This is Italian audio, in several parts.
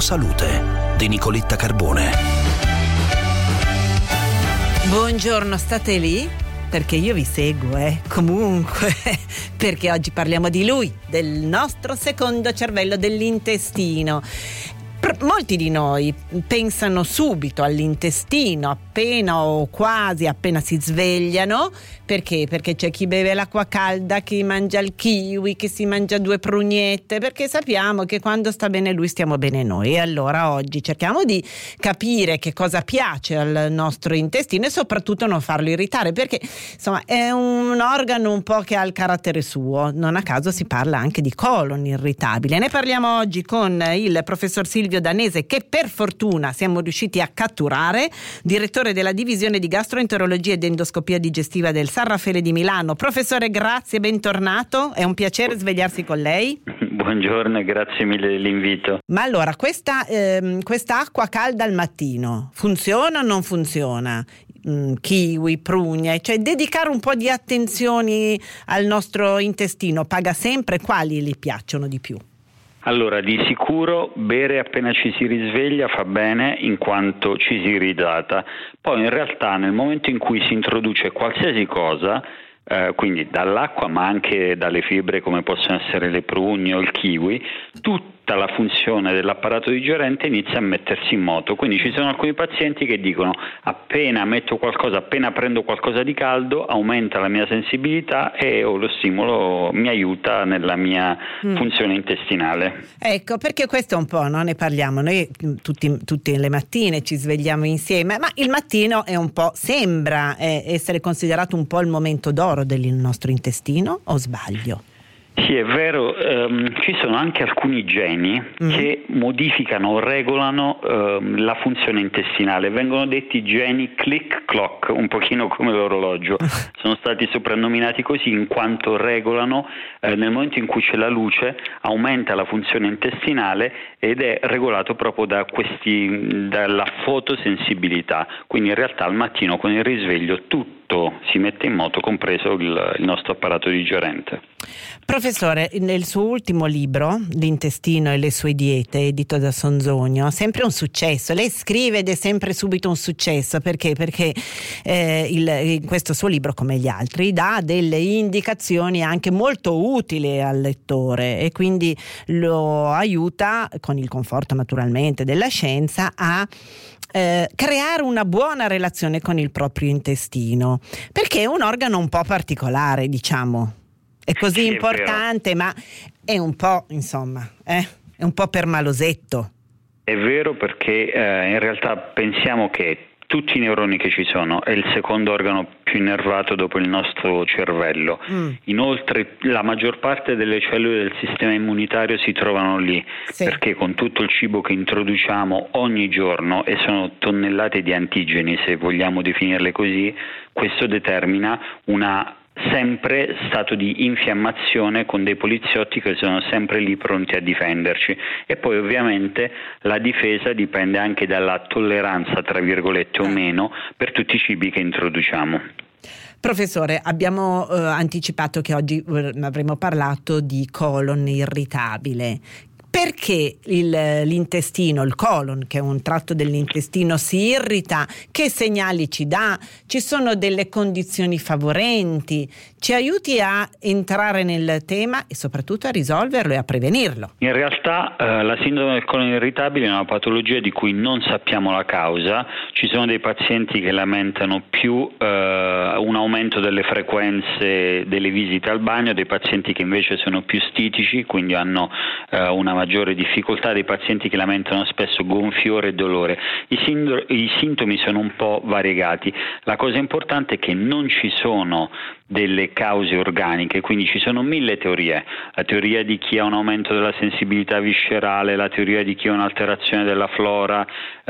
Salute di Nicoletta Carbone. Buongiorno, state lì? Perché io vi seguo, comunque, perché oggi parliamo di lui, del nostro secondo cervello, dell'intestino. Molti di noi pensano subito all'intestino appena o quasi appena si svegliano. Perché? Perché c'è chi beve l'acqua calda, chi mangia il kiwi, chi si mangia 2 prugnette, perché sappiamo che quando sta bene lui stiamo bene noi. E allora oggi cerchiamo di capire che cosa piace al nostro intestino e soprattutto non farlo irritare, perché insomma è un organo un po' che ha il carattere suo. Non a caso si parla anche di colon irritabile. Ne parliamo oggi con il professor Silvio Danese, che per fortuna siamo riusciti a catturare, direttore della divisione di gastroenterologia ed endoscopia digestiva del San Raffaele di Milano. Professore, grazie, bentornato, è un piacere svegliarsi con lei. Buongiorno e grazie mille dell'invito. Ma allora, questa acqua calda al mattino funziona o non funziona? Kiwi, prugne, cioè dedicare un po' di attenzioni al nostro intestino paga sempre? Quali gli piacciono di più? Allora, di sicuro bere appena ci si risveglia fa bene in quanto ci si iridata. Poi in realtà nel momento in cui si introduce qualsiasi cosa, quindi dall'acqua ma anche dalle fibre come possono essere le prugne o il kiwi, tutta la funzione dell'apparato digerente inizia a mettersi in moto. Quindi ci sono alcuni pazienti che dicono: appena prendo qualcosa di caldo aumenta la mia sensibilità e lo stimolo mi aiuta nella mia funzione intestinale. Ecco, perché questo è un po', no? Ne parliamo noi tutte le mattine, ci svegliamo insieme, ma il mattino è un po', sembra essere considerato un po' il momento d'oro del nostro intestino, o sbaglio? Sì, è vero, ci sono anche alcuni geni che modificano o regolano la funzione intestinale, vengono detti geni click-clock, un pochino come l'orologio, sono stati soprannominati così in quanto regolano nel momento in cui c'è la luce, aumenta la funzione intestinale ed è regolato proprio dalla fotosensibilità, quindi in realtà al mattino con il risveglio tutto si mette in moto, compreso il nostro apparato digerente. Professore, nel suo ultimo libro, L'intestino e le sue diete, edito da Sonzogno, sempre un successo. Lei scrive ed è sempre subito un successo, perché in questo suo libro, come gli altri, dà delle indicazioni anche molto utili al lettore e quindi lo aiuta, con il conforto naturalmente della scienza, a creare una buona relazione con il proprio intestino, perché è un organo un po' particolare, diciamo. È così importante, ma è un po', insomma, è un po' permalosetto. È vero, perché in realtà pensiamo che tutti i neuroni che ci sono è il secondo organo più innervato dopo il nostro cervello. Inoltre la maggior parte delle cellule del sistema immunitario si trovano lì, perché con tutto il cibo che introduciamo ogni giorno, e sono tonnellate di antigeni se vogliamo definirle così, questo determina una sempre stato di infiammazione con dei poliziotti che sono sempre lì pronti a difenderci. E poi ovviamente la difesa dipende anche dalla tolleranza, tra virgolette, o meno per tutti i cibi che introduciamo. Professore, abbiamo anticipato che oggi avremmo parlato di colon irritabile. Perché l'intestino, il colon, che è un tratto dell'intestino, si irrita? Che segnali ci dà? Ci sono delle condizioni favorenti? Ci aiuti a entrare nel tema e soprattutto a risolverlo e a prevenirlo. In realtà la sindrome del colon irritabile è una patologia di cui non sappiamo la causa. Ci sono dei pazienti che lamentano più un aumento delle frequenze delle visite al bagno, dei pazienti che invece sono più stitici, quindi hanno una maggiore difficoltà, dei pazienti che lamentano spesso gonfiore e dolore. I sintomi sono un po' variegati. La cosa importante è che non ci sono delle cause organiche, quindi ci sono 1000 teorie. La teoria di chi ha un aumento della sensibilità viscerale, la teoria di chi ha un'alterazione della flora.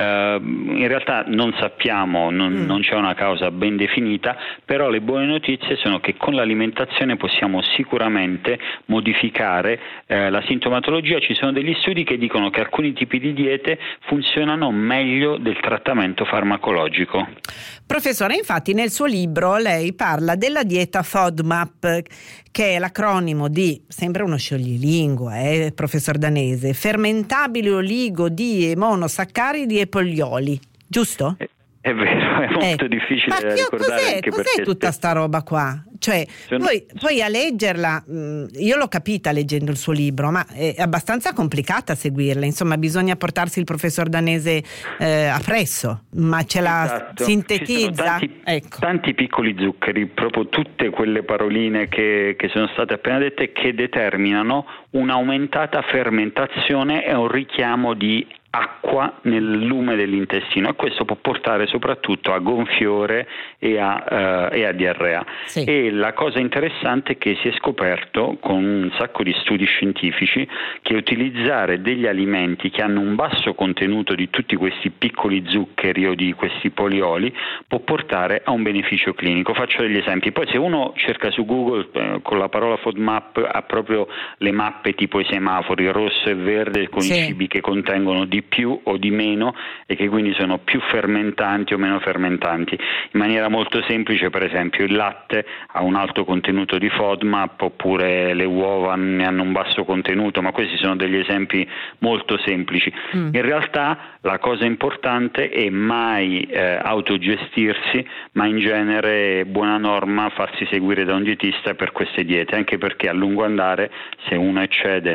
In realtà non sappiamo, non c'è una causa ben definita, però le buone notizie sono che con l'alimentazione possiamo sicuramente modificare la sintomatologia. Ci sono degli studi che dicono che alcuni tipi di diete funzionano meglio del trattamento farmacologico. Professore, infatti nel suo libro lei parla della dieta dieta FODMAP, che è l'acronimo di, sembra uno scioglilingue, professor Danese, fermentabili oligo-die monosaccaridi e polioli, giusto? È vero, è molto difficile da ricordare. Cos'è tutta sta roba qua? Cioè, poi a leggerla, io l'ho capita leggendo il suo libro, ma è abbastanza complicata a seguirla. Insomma, bisogna portarsi il professor Danese appresso, ma ce la sintetizza. Tanti piccoli zuccheri, proprio tutte quelle paroline che sono state appena dette, che determinano un'aumentata fermentazione e un richiamo di acqua nel lume dell'intestino, e questo può portare soprattutto a gonfiore e a diarrea. Sì. E la cosa interessante è che si è scoperto con un sacco di studi scientifici che utilizzare degli alimenti che hanno un basso contenuto di tutti questi piccoli zuccheri o di questi polioli può portare a un beneficio clinico. Faccio degli esempi. Poi se uno cerca su Google con la parola FODMAP ha proprio le mappe tipo i semafori rosso e verde con i cibi che contengono di più o di meno e che quindi sono più fermentanti o meno fermentanti. In maniera molto semplice, per esempio, il latte ha un alto contenuto di FODMAP, oppure le uova ne hanno un basso contenuto, ma questi sono degli esempi molto semplici. In realtà la cosa importante è mai autogestirsi, ma in genere è buona norma farsi seguire da un dietista per queste diete, anche perché a lungo andare, se uno eccede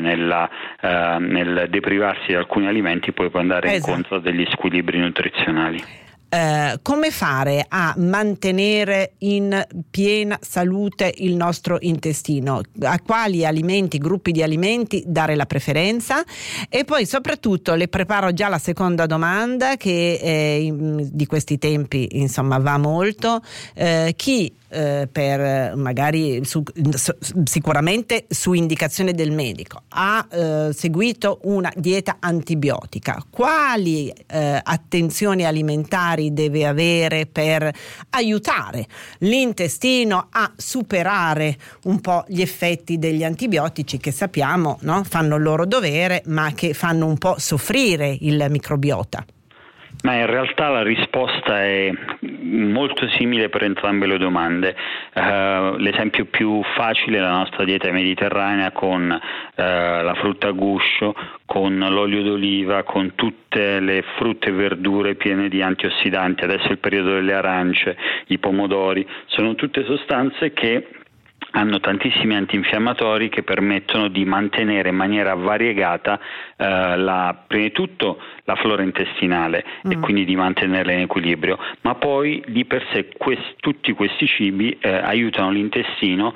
nel deprivarsi di alcuni alimenti, poi può andare incontro a degli squilibri nutrizionali. Come fare a mantenere in piena salute il nostro intestino? A quali alimenti, gruppi di alimenti dare la preferenza? E poi soprattutto le preparo già la seconda domanda, che di questi tempi insomma va molto. Chi per magari sicuramente su indicazione del medico ha seguito una dieta antibiotica, quali attenzioni alimentari deve avere per aiutare l'intestino a superare un po' gli effetti degli antibiotici, che sappiamo, no? Fanno il loro dovere, ma che fanno un po' soffrire il microbiota? Ma in realtà la risposta è molto simile per entrambe le domande. L'esempio più facile è la nostra dieta mediterranea, con la frutta a guscio, con l'olio d'oliva, con tutte le frutte e verdure piene di antiossidanti. Adesso è il periodo delle arance, i pomodori, sono tutte sostanze che hanno tantissimi antinfiammatori che permettono di mantenere in maniera variegata prima di tutto la flora intestinale e quindi di mantenerla in equilibrio, ma poi di per sé tutti questi cibi aiutano l'intestino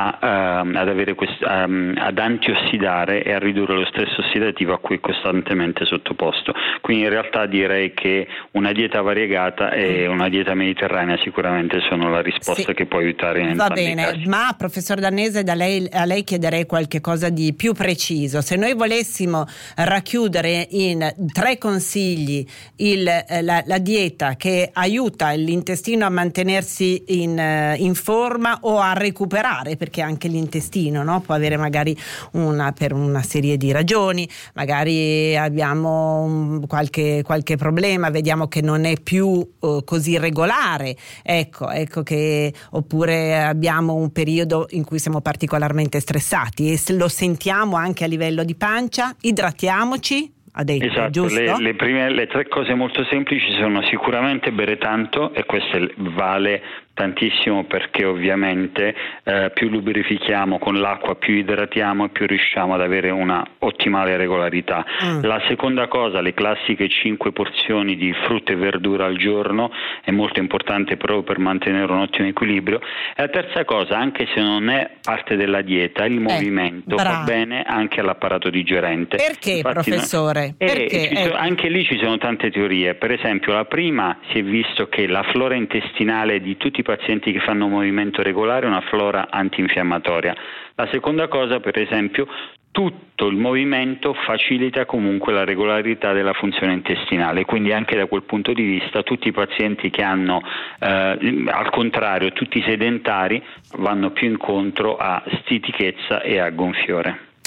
ad antiossidare e a ridurre lo stress ossidativo a cui è costantemente sottoposto. Quindi in realtà direi che una dieta variegata e una dieta mediterranea sicuramente sono la risposta che può aiutare in entrambi i casi. Ma professor Danese, a lei chiederei qualche cosa di più preciso. Se noi volessimo racchiudere in 3 consigli la dieta che aiuta l'intestino a mantenersi in forma o a recuperare, perché anche l'intestino, no, può avere magari per una serie di ragioni, magari abbiamo qualche problema, vediamo che non è più così regolare, ecco che, oppure abbiamo un periodo in cui siamo particolarmente stressati e lo sentiamo anche a livello di pancia, idratiamoci. Esatto, giusto? Le 3 cose molto semplici sono sicuramente bere tanto, e questo vale tantissimo perché ovviamente più lubrifichiamo con l'acqua, più idratiamo e più riusciamo ad avere una ottimale regolarità. La seconda cosa, le classiche 5 porzioni di frutta e verdura al giorno, è molto importante proprio per mantenere un ottimo equilibrio. E la terza cosa, anche se non è parte della dieta, il movimento fa bene anche all'apparato digerente. Perché, infatti, professore? Anche lì ci sono tante teorie. Per esempio, la prima, si è visto che la flora intestinale di tutti i pazienti che fanno movimento regolare è una flora antinfiammatoria. La seconda cosa, per esempio, tutto il movimento facilita comunque la regolarità della funzione intestinale, quindi anche da quel punto di vista tutti i pazienti che hanno al contrario tutti i sedentari vanno più incontro a stitichezza e a gonfiore.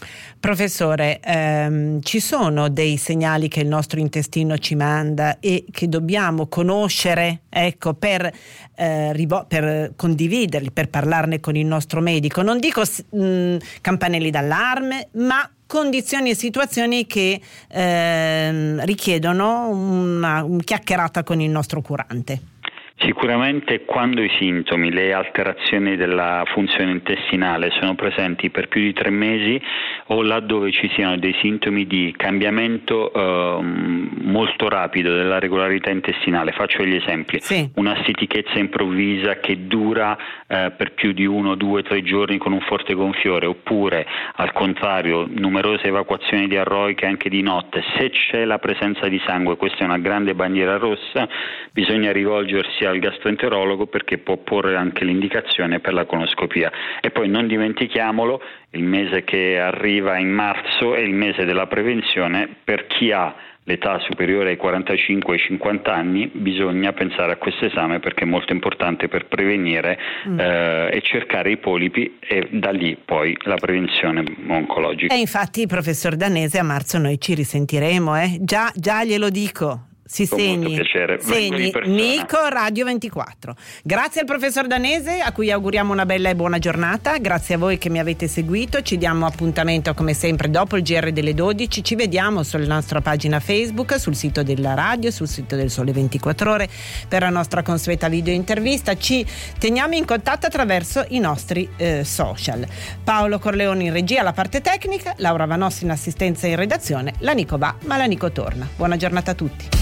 Professore, ci sono dei segnali che il nostro intestino ci manda e che dobbiamo conoscere, ecco, per condividerli, per parlarne con il nostro medico? Non dico campanelli d'allarme, ma condizioni e situazioni che richiedono una chiacchierata con il nostro curante. Sicuramente quando i sintomi, le alterazioni della funzione intestinale sono presenti per più di 3 mesi o laddove ci siano dei sintomi di cambiamento molto rapido della regolarità intestinale. Faccio gli esempi. Sì. Una stitichezza improvvisa che dura per più di 1, 2, 3 giorni con un forte gonfiore, oppure al contrario numerose evacuazioni diarroiche anche di notte. Se c'è la presenza di sangue, questa è una grande bandiera rossa, bisogna rivolgersi al gastroenterologo perché può porre anche l'indicazione per la colonoscopia. E poi non dimentichiamolo, il mese che arriva in marzo è il mese della prevenzione. Per chi ha l'età superiore ai 45 ai 50 anni bisogna pensare a questo esame perché è molto importante per prevenire e cercare i polipi, e da lì poi la prevenzione oncologica. E infatti, professor Danese, a marzo noi ci risentiremo, già glielo dico. Si segni Nico Radio 24. Grazie al professor Danese, a cui auguriamo una bella e buona giornata. Grazie a voi che mi avete seguito. Ci diamo appuntamento come sempre dopo il GR delle 12. Ci vediamo sulla nostra pagina Facebook, sul sito della radio, sul sito del Sole 24 Ore per la nostra consueta video intervista. Ci teniamo in contatto attraverso i nostri social. Paolo Corleone in regia, la parte tecnica, Laura Vanossi in assistenza e in redazione. La Nico va, ma la Nico torna. Buona giornata a tutti.